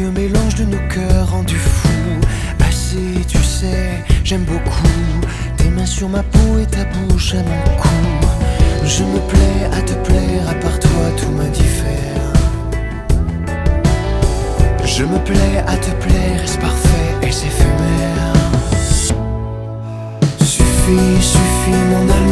le mélange de nos cœurs rendus fous. Assez, tu sais, j'aime beaucoup tes mains sur ma peau et ta bouche à mon cou. Je me plais à te plaire, à part toi tout m'indiffère. Je me plais à te plaire, est-ce parfait, est-ce éphémère? Suffit, mon amour.